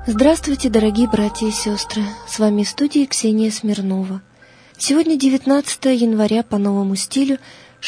Здравствуйте, дорогие братья и сестры! С вами в студии Ксения Смирнова. Сегодня 19 января по новому стилю,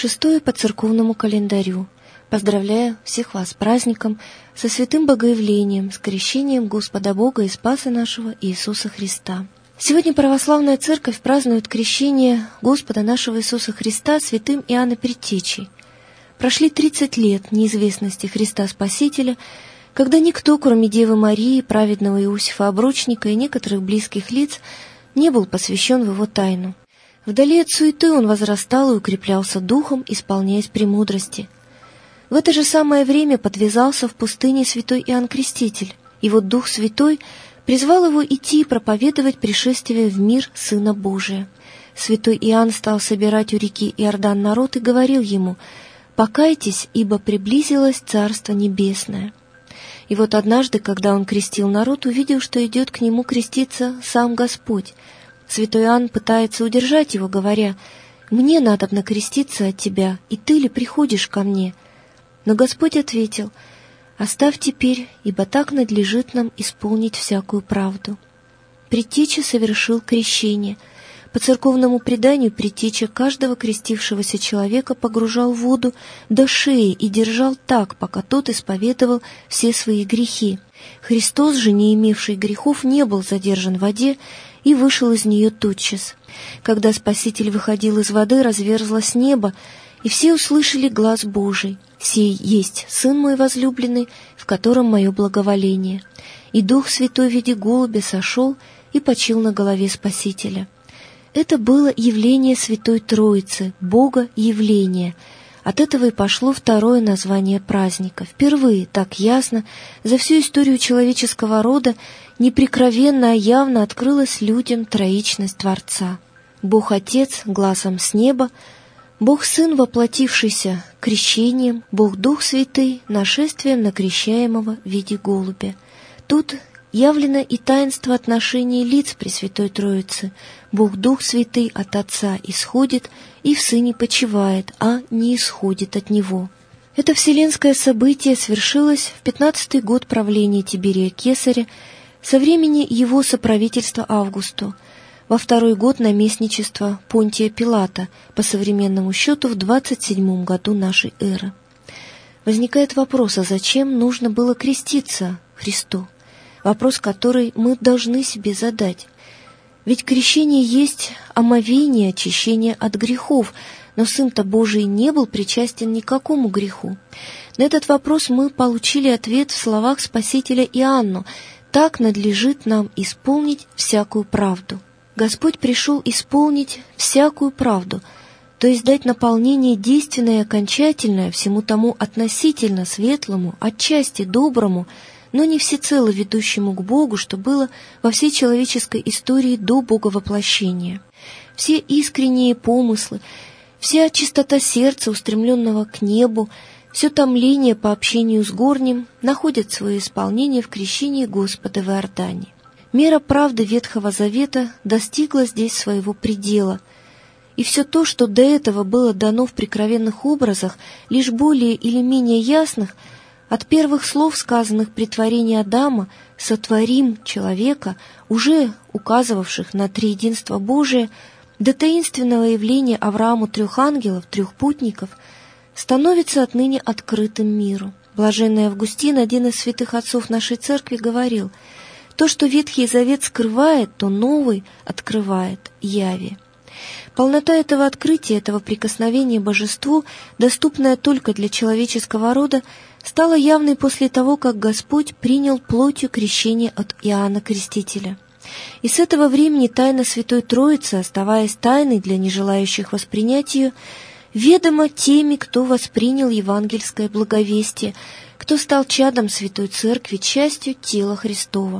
6 по церковному календарю. Поздравляю всех вас с праздником, со святым Богоявлением, с крещением Господа Бога и Спаса нашего Иисуса Христа. Сегодня православная церковь празднует крещение Господа нашего Иисуса Христа святым Иоанном Предтечей. Прошли 30 лет неизвестности Христа Спасителя, когда никто, кроме Девы Марии, праведного Иосифа Обручника и некоторых близких лиц, не был посвящен в его тайну. Вдали от суеты он возрастал и укреплялся духом, исполняясь премудрости. В это же самое время подвязался в пустыне святой Иоанн Креститель, и вот Дух Святой призвал его идти и проповедовать пришествие в мир Сына Божия. Святой Иоанн стал собирать у реки Иордан народ и говорил ему: «Покайтесь, ибо приблизилось Царство Небесное». И вот однажды, когда он крестил народ, увидел, что идет к нему креститься сам Господь. Святой Иоанн пытается удержать его, говоря: «Мне надобно креститься от тебя, и ты ли приходишь ко мне?» Но Господь ответил: «Оставь теперь, ибо так надлежит нам исполнить всякую правду». Предтеча совершил крещение. По церковному преданию предтеча каждого крестившегося человека погружал в воду до шеи и держал так, пока тот исповедовал все свои грехи. Христос же, не имевший грехов, не был задержан в воде и вышел из нее тотчас. Когда Спаситель выходил из воды, разверзлось небо, и все услышали глас Божий: «Сей есть Сын мой возлюбленный, в котором мое благоволение». И Дух Святой в виде голубя сошел и почил на голове Спасителя. Это было явление Святой Троицы, Бога явление. От этого и пошло второе название праздника. Впервые так ясно за всю историю человеческого рода неприкровенно, а явно открылась людям троичность Творца. Бог Отец гласом с неба, Бог Сын, воплотившийся крещением, Бог Дух Святый нашествием на крещаемого в виде голубя. Тут явлено и таинство отношений лиц Пресвятой Троицы. Бог Дух Святый от Отца исходит и в Сыне почивает, а не исходит от Него. Это вселенское событие свершилось в 15-й год правления Тиберия Кесаря, со времени его соправительства Августу, во 2-й год наместничества Понтия Пилата, по современному счету в 27-м году нашей эры. Возникает вопрос: а зачем нужно было креститься Христу? Вопрос, который мы должны себе задать. Ведь крещение есть омовение, очищение от грехов, но Сын-то Божий не был причастен ни к какому греху. На этот вопрос мы получили ответ в словах Спасителя Иоанну: «Так надлежит нам исполнить всякую правду». Господь пришел исполнить всякую правду, то есть дать наполнение действенное и окончательное всему тому относительно светлому, отчасти доброму, но не всецело ведущему к Богу, что было во всей человеческой истории до Боговоплощения. Все искренние помыслы, вся чистота сердца, устремленного к небу, все томление по общению с горним находят свое исполнение в крещении Господа в Иордане. Мера правды Ветхого Завета достигла здесь своего предела, и все то, что до этого было дано в прикровенных образах, лишь более или менее ясных, от первых слов, сказанных при творении Адама, «сотворим человека», уже указывавших на триединство Божие, до таинственного явления Аврааму 3 ангелов, 3 путников, становится отныне открытым миру. Блаженный Августин, один из святых отцов нашей церкви, говорил: «То, что Ветхий Завет скрывает, то Новый открывает яви». Полнота этого открытия, этого прикосновения божеству, доступная только для человеческого рода, стала явной после того, как Господь принял плотью крещение от Иоанна Крестителя. И с этого времени тайна Святой Троицы, оставаясь тайной для нежелающих воспринять ее, ведома теми, кто воспринял евангельское благовестие, кто стал чадом Святой Церкви, частью тела Христова.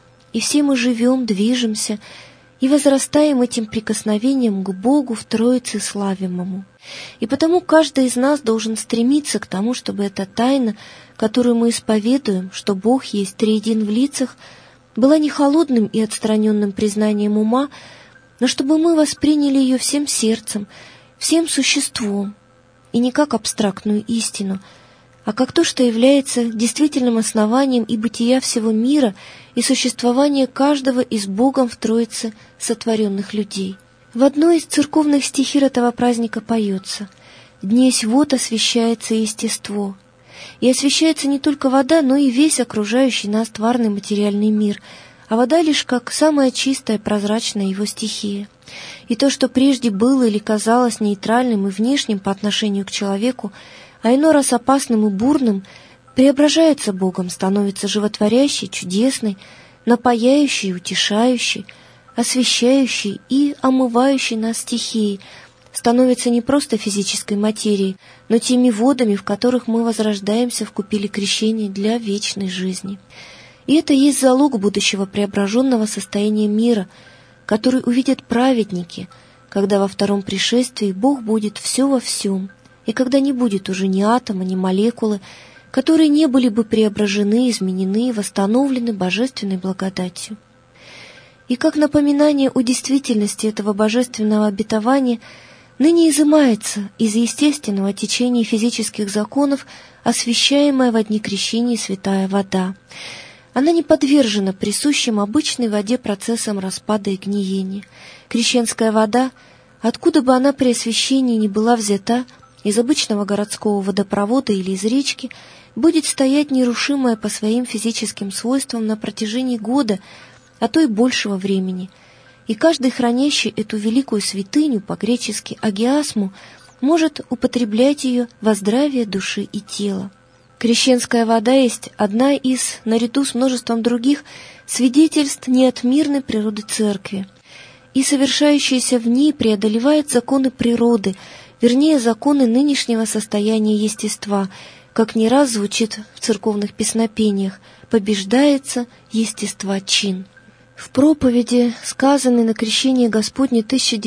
И все мы живем, движемся и возрастаем этим прикосновением к Богу в Троице славимому. И потому каждый из нас должен стремиться к тому, чтобы эта тайна, которую мы исповедуем, что Бог есть триедин в лицах, была не холодным и отстраненным признанием ума, но чтобы мы восприняли ее всем сердцем, всем существом, и не как абстрактную истину, а как то, что является действительным основанием и бытия всего мира, и существования каждого из Богом в Троице сотворенных людей. В одной из церковных стихир этого праздника поется: «Днесь вод освящается естество». И освящается не только вода, но и весь окружающий нас тварный материальный мир, а вода лишь как самая чистая, прозрачная его стихия. И то, что прежде было или казалось нейтральным и внешним по отношению к человеку, а иной раз опасным и бурным, преображается Богом, становится животворящей, чудесной, напояющей, утешающей, освещающей и омывающей нас стихией, становится не просто физической материей, но теми водами, в которых мы возрождаемся в купели крещения для вечной жизни. И это есть залог будущего преображенного состояния мира, который увидят праведники, когда во втором пришествии Бог будет все во всем, и когда не будет уже ни атома, ни молекулы, которые не были бы преображены, изменены и восстановлены божественной благодатью. И как напоминание о действительности этого божественного обетования ныне изымается из естественного течения физических законов освящаемая во дни крещения святая вода. Она не подвержена присущим обычной воде процессам распада и гниения. Крещенская вода, откуда бы она при освящении не была взята, из обычного городского водопровода или из речки, будет стоять нерушимая по своим физическим свойствам на протяжении года, а то и большего времени. И каждый, хранящий эту великую святыню, по-гречески агиасму, может употреблять ее во здравие души и тела. Крещенская вода есть одна из, наряду с множеством других, свидетельств неотмирной природы Церкви, и совершающаяся в ней преодолевает законы природы, вернее, законы нынешнего состояния естества, как не раз звучит в церковных песнопениях: «Побеждается естества чин». В проповеди, сказанной на крещение Господне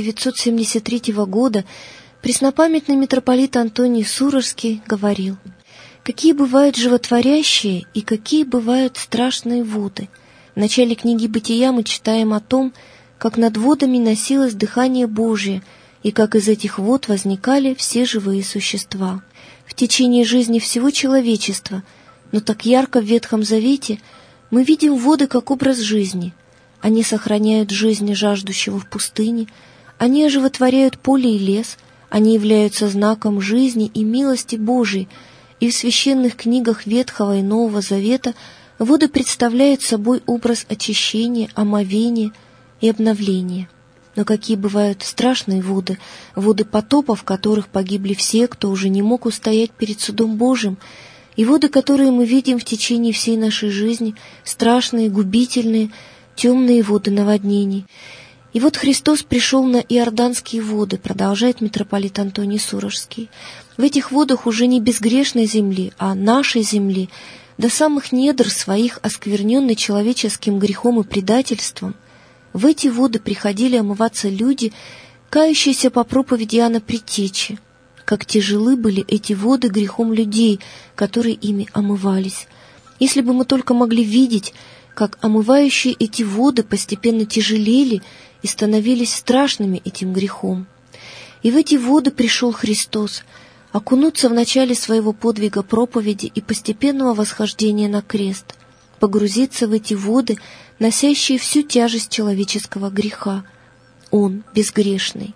1973 года, преснопамятный митрополит Антоний Суровский говорил: «Какие бывают животворящие и какие бывают страшные воды». В начале книги «Бытия» мы читаем о том, как над водами носилось дыхание Божие, и как из этих вод возникали все живые существа. В течение жизни всего человечества, но так ярко в Ветхом Завете, мы видим воды как образ жизни. Они сохраняют жизнь жаждущего в пустыне, они оживотворяют поле и лес, они являются знаком жизни и милости Божией, и в священных книгах Ветхого и Нового Завета воды представляют собой образ очищения, омовения и обновления. Но какие бывают страшные воды, воды потопа, в которых погибли все, кто уже не мог устоять перед судом Божьим, и воды, которые мы видим в течение всей нашей жизни, страшные, губительные, темные воды наводнений. И вот Христос пришел на иорданские воды, продолжает митрополит Антоний Суровский. В этих водах уже не безгрешной земли, а нашей земли, до самых недр своих, оскверненной человеческим грехом и предательством. В эти воды приходили омываться люди, кающиеся по проповеди Иоанна Предтечи. Как тяжелы были эти воды грехом людей, которые ими омывались. Если бы мы только могли видеть, как омывающие эти воды постепенно тяжелели и становились страшными этим грехом. И в эти воды пришел Христос, окунуться в начале своего подвига проповеди и постепенного восхождения на крест, погрузиться в эти воды, носящие всю тяжесть человеческого греха. Он безгрешный.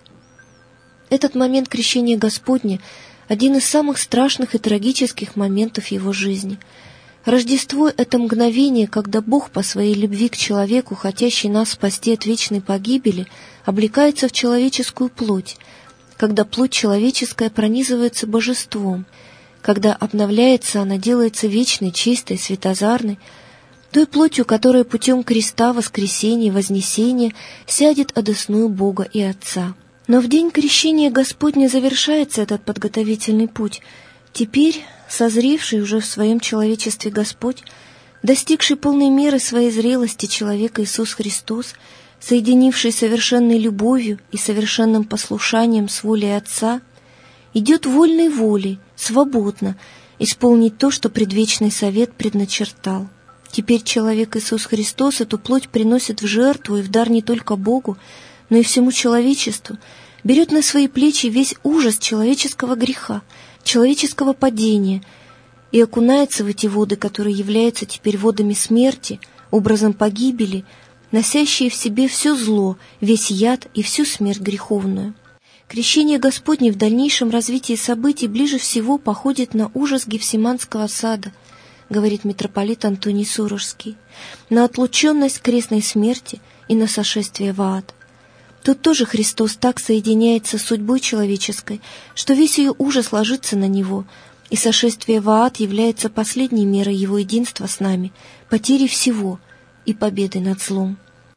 Этот момент крещения Господня – один из самых страшных и трагических моментов его жизни. Рождество – это мгновение, когда Бог по своей любви к человеку, хотящий нас спасти от вечной погибели, облекается в человеческую плоть, когда плоть человеческая пронизывается божеством, когда обновляется она, делается вечной, чистой, светозарной, той плотью, которая путем креста, воскресения, вознесения сядет одесную Бога и Отца. Но в день крещения Господня завершается этот подготовительный путь. Теперь, созревший уже в своем человечестве Господь, достигший полной меры своей зрелости человека Иисус Христос, соединивший совершенной любовью и совершенным послушанием с волей Отца, идет вольной волей, свободно, исполнить то, что предвечный совет предначертал. Теперь человек Иисус Христос эту плоть приносит в жертву и в дар не только Богу, но и всему человечеству, берет на свои плечи весь ужас человеческого греха, человеческого падения, и окунается в эти воды, которые являются теперь водами смерти, образом погибели, носящие в себе все зло, весь яд и всю смерть греховную. Крещение Господне в дальнейшем развитии событий ближе всего походит на ужас Гефсиманского сада, говорит митрополит Антоний Сурожский, на отлученность крестной смерти и на сошествие в ад. Тут тоже Христос так соединяется с судьбой человеческой, что весь ее ужас ложится на Него, и сошествие в ад является последней мерой Его единства с нами, потерей всего и победой над злом.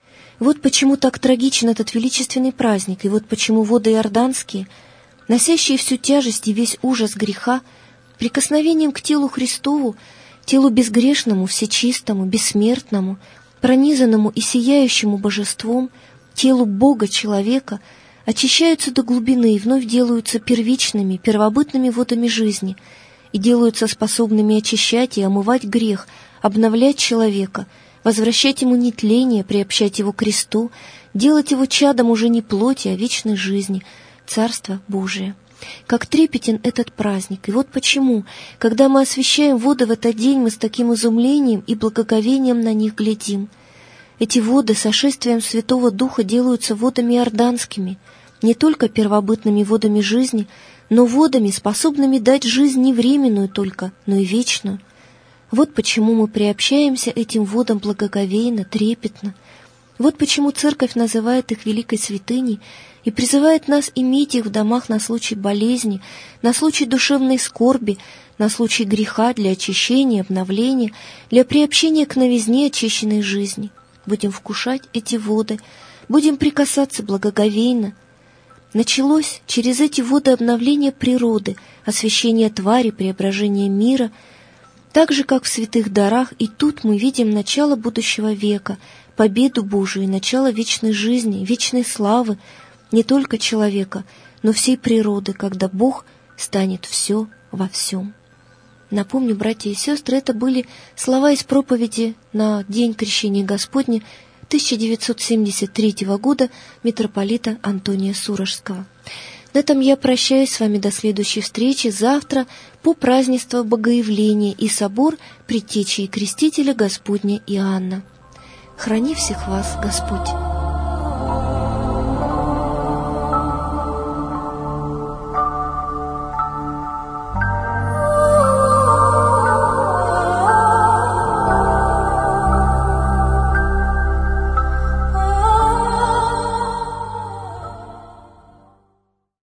Вот почему так трагичен этот величественный праздник, и вот почему воды иорданские, носящие всю тяжесть и весь ужас греха, прикосновением к телу Христову, телу безгрешному, всечистому, бессмертному, пронизанному и сияющему божеством, телу Бога-человека, очищаются до глубины и вновь делаются первичными, первобытными водами жизни и делаются способными очищать и омывать грех, обновлять человека, возвращать ему нетление, приобщать его к кресту, делать его чадом уже не плоти, а вечной жизни, Царство Божие. Как трепетен этот праздник, и вот почему, когда мы освящаем воды в этот день, мы с таким изумлением и благоговением на них глядим. Эти воды сошествием Святого Духа делаются водами иорданскими, не только первобытными водами жизни, но водами, способными дать жизнь не временную только, но и вечную. Вот почему мы приобщаемся этим водам благоговейно, трепетно. Вот почему Церковь называет их великой святыней и призывает нас иметь их в домах на случай болезни, на случай душевной скорби, на случай греха, для очищения, обновления, для приобщения к новизне очищенной жизни. Будем вкушать эти воды, будем прикасаться благоговейно. Началось через эти воды обновление природы, освящение твари, преображение мира. Так же, как в святых дарах, и тут мы видим начало будущего века, победу Божию, начало вечной жизни, вечной славы не только человека, но всей природы, когда Бог станет все во всем. Напомню, братья и сестры, это были слова из проповеди на День Крещения Господня 1973 года митрополита Антония Сурожского. На этом я прощаюсь с вами до следующей встречи завтра по празднеству Богоявления и собор Предтечи и Крестителя Господня Иоанна. Храни всех вас Господь!